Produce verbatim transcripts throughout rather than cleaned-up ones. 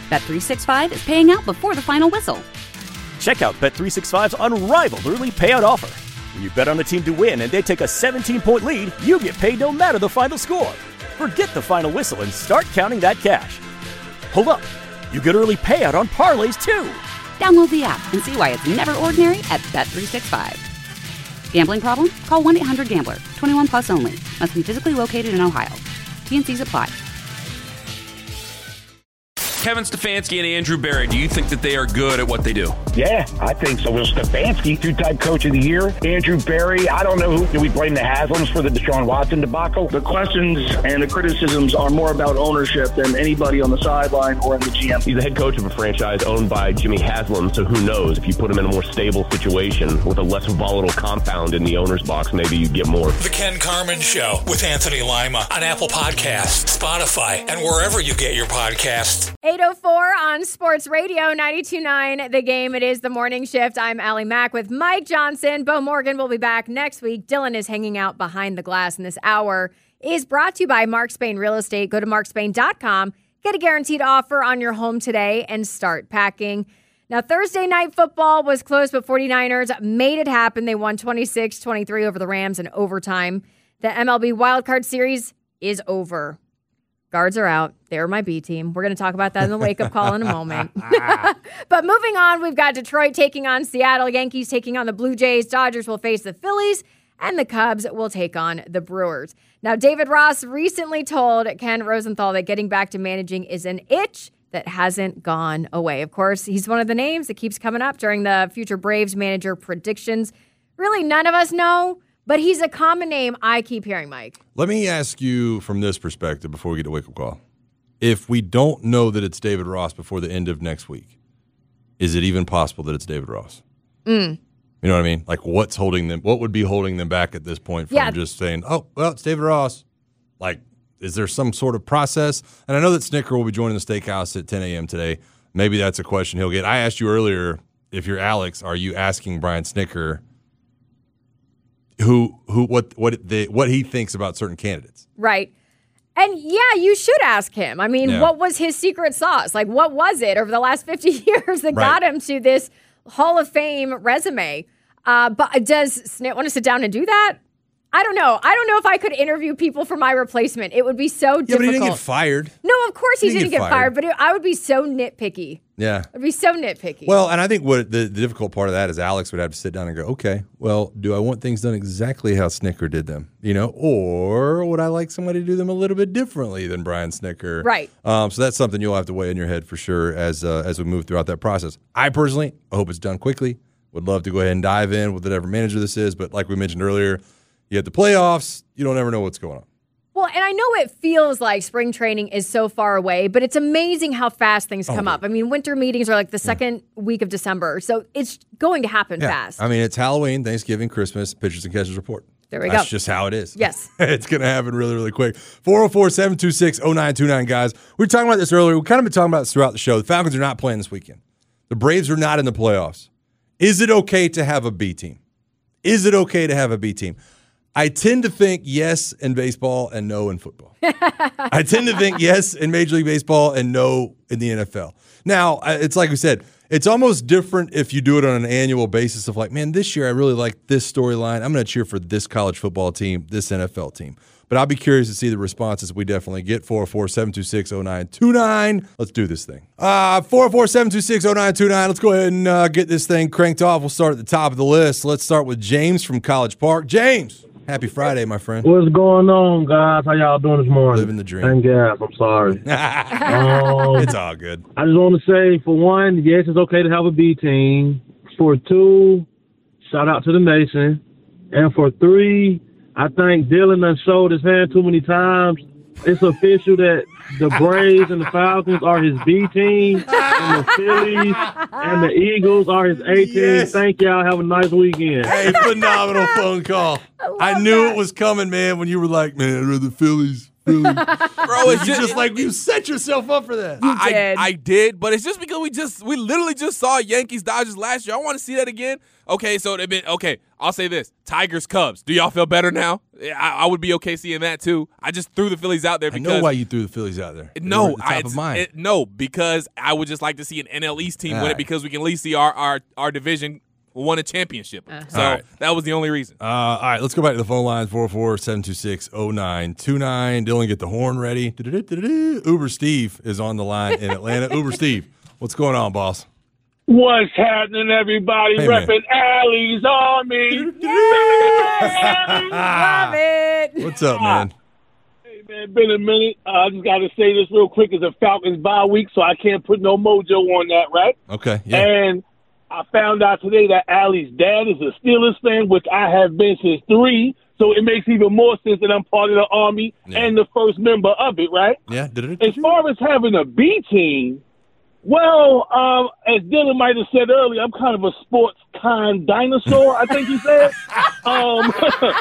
Bet three sixty-five is paying out before the final whistle. Check out Bet three sixty-five's unrivaled early payout offer. When you bet on a team to win and they take a seventeen-point lead, you get paid no matter the final score. Forget the final whistle and start counting that cash. Hold up. You get early payout on parlays, too. Download the app and see why it's never ordinary at Bet three sixty-five. Gambling problem? Call one eight hundred gambler. twenty-one plus only. Must be physically located in Ohio. T N Cs apply. Kevin Stefanski and Andrew Berry, do you think that they are good at what they do? Yeah, I think so. Well, Stefanski, two-time coach of the year. Andrew Berry, I don't know who. Do we blame the Haslams for the Deshaun Watson debacle? The questions and the criticisms are more about ownership than anybody on the sideline or in the G M. He's the head coach of a franchise owned by Jimmy Haslam, so who knows? If you put him in a more stable situation with a less volatile compound in the owner's box, maybe you get more. The Ken Carman Show with Anthony Lima on Apple Podcasts, Spotify, and wherever you get your podcasts. eight oh four on Sports Radio ninety-two point nine The Game. It is the morning shift. I'm Allie Mack with Mike Johnson. Bo Morgan will be back next week. Dylan is hanging out behind the glass, and this hour is brought to you by Mark Spain Real Estate. Go to mark spain dot com. Get a guaranteed offer on your home today and start packing. Now, Thursday night football was close, but 49ers made it happen. They won twenty-six twenty-three over the Rams in overtime. The M L B wildcard series is over. Guards are out. They're my B team. We're going to talk about that in the wake-up call in a moment. But moving on, we've got Detroit taking on Seattle, Yankees taking on the Blue Jays, Dodgers will face the Phillies, and the Cubs will take on the Brewers. Now, David Ross recently told Ken Rosenthal that getting back to managing is an itch that hasn't gone away. Of course, he's one of the names that keeps coming up during the future Braves manager predictions. Really, none of us know. But he's a common name I keep hearing, Mike. Let me ask you from this perspective before we get to wake-up call. If we don't know that it's David Ross before the end of next week, is it even possible that it's David Ross? Mm. You know what I mean? Like, what's holding them? What would be holding them back at this point from yeah. just saying, oh, well, it's David Ross? Like, is there some sort of process? And I know that Snicker will be joining the steakhouse at ten a.m. today. Maybe that's a question he'll get. I asked you earlier, if you're Alex, are you asking Brian Snicker who who what what the what he thinks about certain candidates? Right. And yeah, you should ask him. I mean, yeah. what was his secret sauce? Like, what was it over the last fifty years that right. got him to this Hall of Fame resume? Uh, but does Snit want to sit down and do that? I don't know. I don't know if I could interview people for my replacement. It would be so difficult. Yeah, but he didn't get fired. No, of course he, he didn't get, get get fired. fired, but it, I would be so nitpicky. Yeah. I'd be so nitpicky. Well, and I think what the, the difficult part of that is Alex would have to sit down and go, okay, well, do I want things done exactly how Snicker did them? You know, or would I like somebody to do them a little bit differently than Brian Snicker? Right. Um, so that's something you'll have to weigh in your head for sure as uh, as we move throughout that process. I personally hope it's done quickly. Would love to go ahead and dive in with whatever manager this is. But like we mentioned earlier, you have the playoffs. You don't ever know what's going on. Well, and I know it feels like spring training is so far away, but it's amazing how fast things come oh, up. I mean, winter meetings are like the second yeah. week of December, so it's going to happen yeah. fast. I mean, it's Halloween, Thanksgiving, Christmas, pitchers and catchers report. There we That's go. That's just how it is. Yes. It's going to happen really, really quick. four oh four, seven two six, oh nine two nine, guys. We were talking about this earlier. We've kind of been talking about this throughout the show. The Falcons are not playing this weekend. The Braves are not in the playoffs. Is it okay to have a B team? Is it okay to have a B team? I tend to think yes in baseball and no in football. I tend to think yes in Major League Baseball and no in the N F L. Now, it's like we said, it's almost different if you do it on an annual basis of like, man, this year I really like this storyline. I'm going to cheer for this college football team, this N F L team. But I'll be curious to see the responses we definitely get. four oh four, seven two six, oh nine two nine. Let's do this thing. Uh, four oh four, seven two six, oh nine two nine. Let's go ahead and uh, get this thing cranked off. We'll start at the top of the list. Let's start with James from College Park. James. Happy Friday, my friend. What's going on, guys? How y'all doing this morning? Living the dream. Thank gas. I'm sorry. um, it's all good. I just want to say, for one, yes, it's okay to have a B team. For two, shout out to the Nation. And for three, I think Dylan done showed his hand too many times. It's official that the Braves and the Falcons are his B team, and the Phillies and the Eagles are his A team. Yes. Thank y'all. Have a nice weekend. Hey, phenomenal phone call. I, I knew that. It was coming, man, when you were like, man, I'd rather the Phillies, really? Bro, it's you just, just like you set yourself up for that. You I, did. I, I did, but it's just because we just we literally just saw Yankees Dodgers last year. I want to see that again. Okay, so they've been okay. I'll say this: Tigers Cubs. Do y'all feel better now? I, I would be okay seeing that too. I just threw the Phillies out there I because know why you threw the Phillies out there. They were no, at the top I, of it's- mine. it- no, because I would just like to see an N L East team All win right. it because we can at least see our our, our division won a championship. Uh-huh. So All right. that was the only reason. Uh, all right, let's go back to the phone lines, four oh four, seven two six, oh nine two nine. Dylan, get the horn ready. Du-du-du-du-du. Uber Steve is on the line in Atlanta. Uber Steve, what's going on, boss? What's happening, everybody? Hey, man. Repping Alley's Army. Love it. What's up, man? Hey, man, been a minute. Uh, I just got to say this real quick. It's a Falcons bye week, so I can't put no mojo on that, right? Okay, yeah. And I found out today that Allie's dad is a Steelers fan, which I have been since three. So it makes even more sense that I'm part of the Army Yeah. and the first member of it, right? Yeah. As far as having a B team, well, um, as Dylan might have said earlier, I'm kind of a sports kind dinosaur, I think he said. um,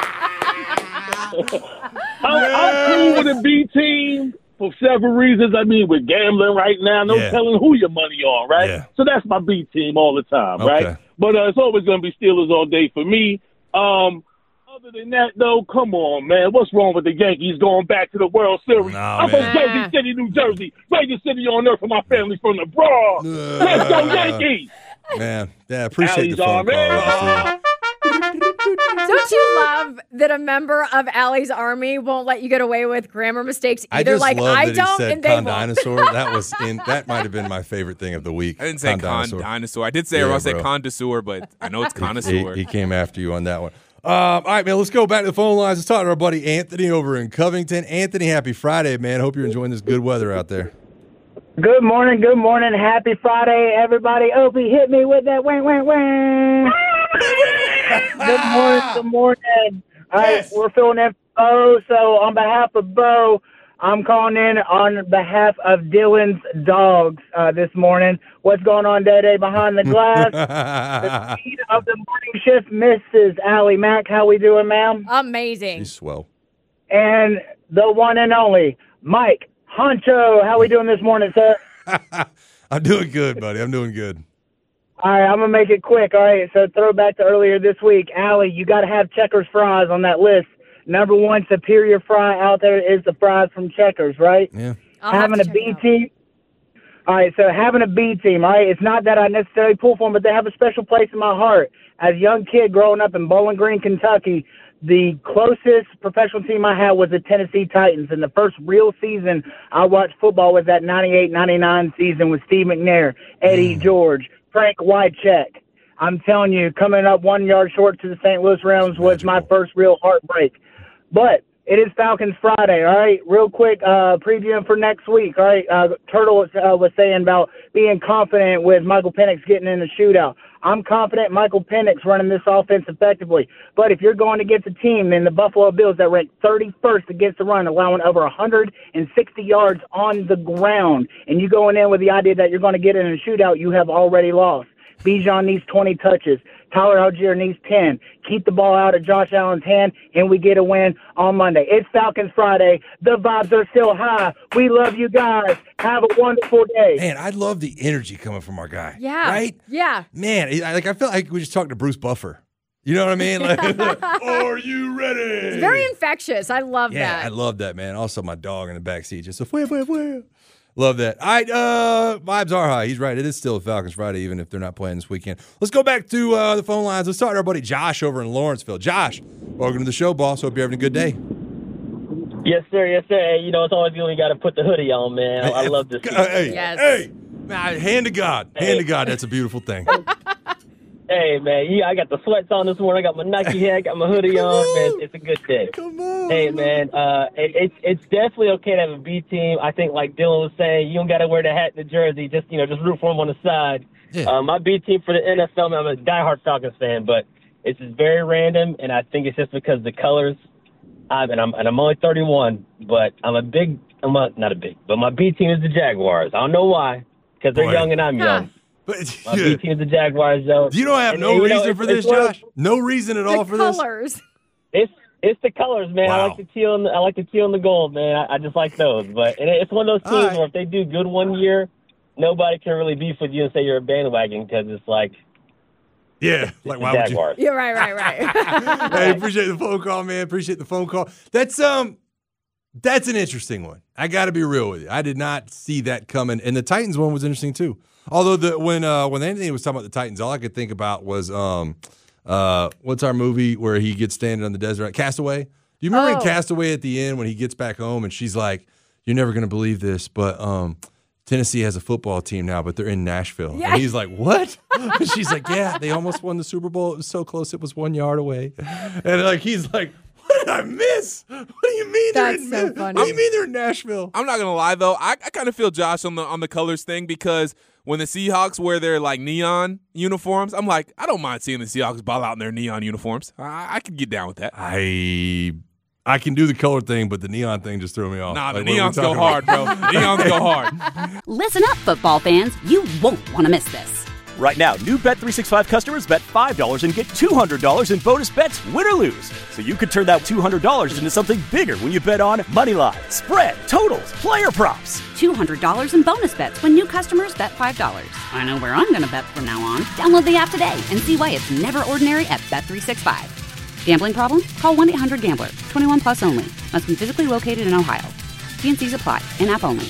I'm, I'm cool with a B team for several reasons. I mean, with gambling right now, no Yeah. telling who your money on, right? Yeah. So that's my B team all the time, Okay. right? But uh, it's always going to be Steelers all day for me. Um, other than that, though, come on, man. What's wrong with the Yankees going back to the World Series? No, I'm man. from Jersey City, New Jersey. Greatest city on earth, and my family's from the Bronx. Uh, Let's go Yankees! Man, yeah, appreciate Allie's the phone Army. call, Uber Steve. Don't you love that a member of Allie's Army won't let you get away with grammar mistakes I either? just Like love I that don't, he said and they con won't. dinosaur. That was in. That might have been my favorite thing of the week. I didn't say con dinosaur. dinosaur. I did say Yeah, I said bro. connoisseur, but I know it's He, connoisseur. he came after you on that one. Um, all right, man, let's go back to the phone lines. Let's talk to our buddy Anthony over in Covington. Anthony, happy Friday, man. Hope you're enjoying this good weather out there. Good morning, good morning. Happy Friday, everybody. Opie, hit me with that wing, wing, wing. Good morning, good morning. All right, Yes. we're filling in for Bo. So on behalf of Bo, I'm calling in on behalf of Dylan's dogs uh, this morning. What's going on, Day-Day, behind the glass? The lead of the morning shift, Missus Allie Mack. How we doing, ma'am? Amazing. He's swell. And the one and only, Mike Honcho. How we doing this morning, sir? I'm doing good, buddy. I'm doing good. All right, I'm going to make it quick. All right, so throw back to earlier this week. Allie, you got to have Checkers fries on that list. Number one superior fry out there is the fries from Checkers, right? Yeah. I'll have having to a check B it out. team. All right, so having a B team, all right, it's not that I necessarily pull for them, but they have a special place in my heart. As a young kid growing up in Bowling Green, Kentucky, the closest professional team I had was the Tennessee Titans, and the first real season I watched football was that ninety-eight ninety-nine season with Steve McNair, Eddie George, Frank Wycheck. I'm telling you, coming up one yard short to the Saint Louis Rams was my first real heartbreak. But it is Falcons Friday, all right? Real quick, uh, previewing for next week, all right? Uh, Turtle was, uh, was saying about being confident with Michael Penix getting in the shootout. I'm confident Michael Penix running this offense effectively. But if you're going against a team in the Buffalo Bills that rank thirty-first against the run, allowing over one hundred sixty yards on the ground, and you going in with the idea that you're going to get in a shootout, you have already lost. Bijan needs twenty touches. Tyler Algier needs ten. Keep the ball out of Josh Allen's hand, and we get a win on Monday. It's Falcons Friday. The vibes are still high. We love you guys. Have a wonderful day. Man, I love the energy coming from our guy. Yeah. Right? Yeah. Man, I- like I feel like we just talked to Bruce Buffer. You know what I mean? Like, are you ready? It's very infectious. I love Yeah, that. I love that, man. Also, my dog in the back seat just a fwah, fwah, fwah. Love that. All right, uh, vibes are high. He's right. It is still a Falcons Friday, even if they're not playing this weekend. Let's go back to uh, the phone lines. Let's talk to our buddy Josh over in Lawrenceville. Josh, welcome to the show, boss. Hope you're having a good day. Yes, sir. Yes, sir. Hey, you know, it's always good when you got to put the hoodie on, man. I, I love this. Hey, Yes. hey, man, hand to God. Hand to God. That's a beautiful thing. Hey, man, yeah, I got the sweats on this morning. I got my Nike hat, got my hoodie on. Man, it's a good day. Come on. Hey, man, uh, it, it's it's definitely okay to have a B team. I think, like Dylan was saying, you don't got to wear the hat and the jersey. Just, you know, just root for them on the side. Yeah. Uh, my B team for the N F L, man, I'm a diehard Falcons fan, but it's just very random, and I think it's just because the colors. I'm, and I'm and I'm only thirty-one, but I'm a big. I'm a, not a big, but my B team is the Jaguars. I don't know why, because they're Boy. young and I'm young. But, My B team is the Jaguars, though. You don't have And- no and, you know, reason it's- for this, it's one of- Josh? No reason at all The for this? colors. It's It's the colors, man. Wow. I like the teal and the, I like the teal and the gold, man. I, I just like those. But and it's one of those teams right. where if they do good one year, nobody can really beef with you and say you're a bandwagon because it's like, Yeah, like why would you? Jaguars. You're right, right, right. Hey, appreciate the phone call, man. Appreciate the phone call. That's um, that's an interesting one. I got to be real with you. I did not see that coming, and the Titans one was interesting too. Although the when uh when Anthony was talking about the Titans, all I could think about was um, uh, what's our movie where he gets standing on the desert? Castaway. Do you remember Oh. in Castaway at the end when he gets back home and she's like, "You're never gonna believe this, but um." Tennessee has a football team now, but they're in Nashville. Yeah. And he's like, what? And she's like, yeah, they almost won the Super Bowl. It was so close, it was one yard away. And like he's like, what did I miss? What do you mean they're That's in so Na- funny. What do you mean they're in Nashville? I'm not gonna lie though, I, I kind of feel Josh on the on the colors thing because when the Seahawks wear their like neon uniforms, I'm like, I don't mind seeing the Seahawks ball out in their neon uniforms. I, I could get down with that. I I can do the color thing, but the neon thing just threw me off. Nah, the Like, what are we neons go talking hard, about? bro. The neons go hard. Listen up, football fans. You won't want to miss this. Right now, new Bet three sixty-five customers bet five dollars and get two hundred dollars in bonus bets, win or lose. So you could turn that two hundred dollars into something bigger when you bet on money line, spread, totals, player props. two hundred dollars in bonus bets when new customers bet five dollars. I know where I'm going to bet from now on. Download the app today and see why it's never ordinary at Bet three sixty-five. Gambling problem? Call one eight hundred gambler. twenty-one plus only. Must be physically located in Ohio. T N Cs apply. In-app only.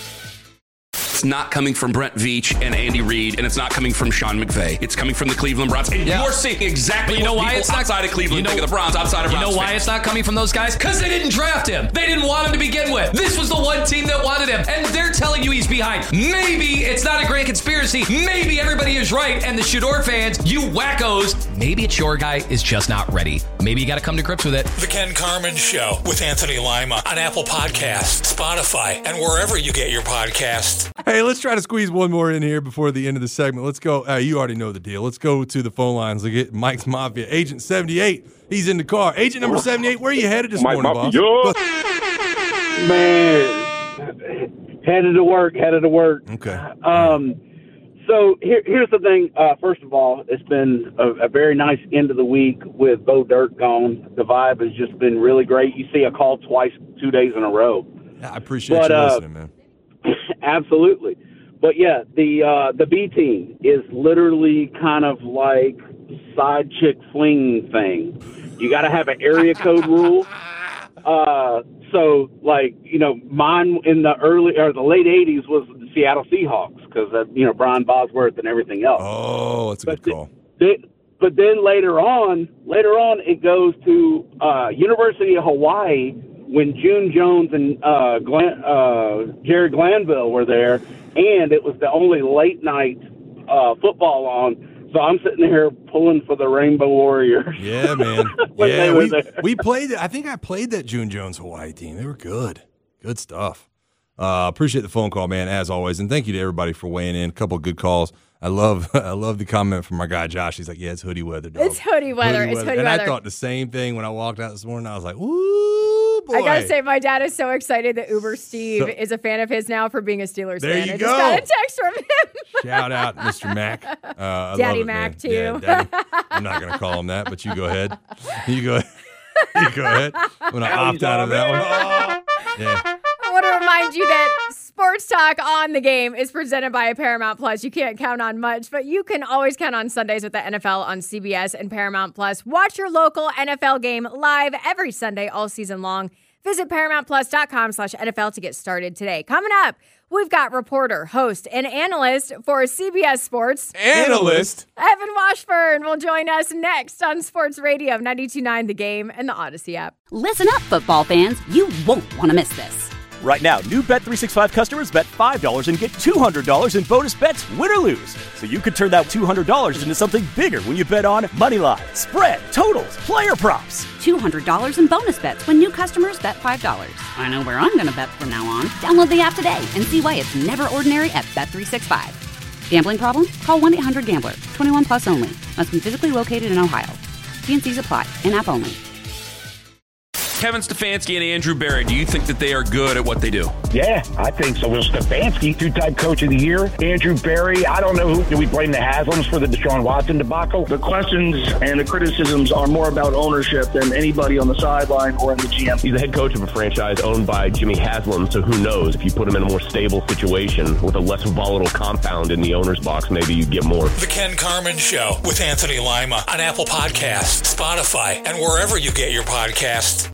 It's not coming from Brent Veach and Andy Reid, and it's not coming from Sean McVay. It's coming from the Cleveland Browns. And Yeah. you're seeing exactly But you know what why people it's not outside of Cleveland you know, think of the Browns, outside of You Browns know why fans. it's not coming from those guys? Because they didn't draft him. They didn't want him to begin with. This was the one team that wanted him, and they're telling you he's behind. Maybe it's not a grand conspiracy. Maybe everybody is right, and the Shador fans, you wackos, maybe it's your guy is just not ready. Maybe you got to come to grips with it. The Ken Carmen Show with Anthony Lima on Apple Podcasts, Spotify, and wherever you get your podcasts. Hey, let's try to squeeze one more in here before the end of the segment. Let's go. Uh, you already know the deal. Let's go to the phone lines. Look at Mike's Mafia. Agent seventy-eight. He's in the car. Agent number seventy-eight, where are you headed this Mike morning, Mafia. boss? Man, headed to work, headed to work. Okay. Um, so here, here's the thing. Uh, first of all, it's been a, a very nice end of the week with Bo Dirt gone. The vibe has just been really great. You see a call twice, two days in a row. Yeah, I appreciate But, you uh, listening, man. Absolutely. But yeah, the uh, the B team is literally kind of like side chick fling thing. You got to have an area code rule. Uh, so like you know, mine in the early or the late eighties was the Seattle Seahawks because uh, you know Brian Bosworth and everything else. Oh, that's a But good call. Then, but then later on, later on, it goes to uh, University of Hawaii when June Jones and uh, Glenn, uh, Jared Glanville were there, and it was the only late night uh, football on. So I'm sitting here pulling for the Rainbow Warriors. Yeah, man. when yeah, they were we, there. we played. I think I played that June Jones Hawaii team. They were good. Good stuff. Uh, appreciate the phone call, man, as always, and thank you to everybody for weighing in. A couple of good calls. I love, I love the comment from our guy Josh. He's like, "Yeah, it's hoodie weather, dog. It's hoodie weather. It's hoodie and weather. I thought the same thing when I walked out this morning. I was like, "Ooh, boy!" I gotta say, my dad is so excited that Uber Steve So- is a fan of his now for being a Steelers There fan. you I go. just got a text from him. Shout out, Mister Mac. Uh, I Daddy love it, Mac, man. too. Yeah, Daddy. I'm not going to call him that, but you go ahead. You go ahead. You go ahead. I'm going to opt out of that one. Yeah. I want to remind you that Sports Talk on the Game is presented by Paramount Plus. You can't count on much, but you can always count on Sundays with the N F L on C B S and Paramount Plus. Watch your local N F L game live every Sunday all season long. Visit ParamountPlus.com slash NFL to get started today. Coming up, we've got reporter, host, and analyst for C B S Sports. Analyst? Evan Washburn will join us next on Sports Radio ninety-two point nine The Game and the Odyssey app. Listen up, football fans. You won't want to miss this. Right now, new Bet three sixty-five customers bet five dollars and get two hundred dollars in bonus bets, win or lose. So you could turn that two hundred dollars into something bigger when you bet on money line, spread, totals, player props. two hundred dollars in bonus bets when new customers bet five dollars. I know where I'm going to bet from now on. Download the app today and see why it's never ordinary at Bet three sixty-five. Gambling problem? Call one eight hundred gambler. twenty-one plus only. Must be physically located in Ohio. T N Cs apply. In-app only. Kevin Stefanski and Andrew Berry, do you think that they are good at what they do? Yeah, I think so. Will Stefanski, two-time coach of the year. Andrew Berry, I don't know who. Do we blame the Haslams for the Deshaun Watson debacle? The questions and the criticisms are more about ownership than anybody on the sideline or in the G M. He's the head coach of a franchise owned by Jimmy Haslam, so who knows? If you put him in a more stable situation with a less volatile compound in the owner's box, maybe you get more. The Ken Carman Show with Anthony Lima on Apple Podcasts, Spotify, and wherever you get your podcasts.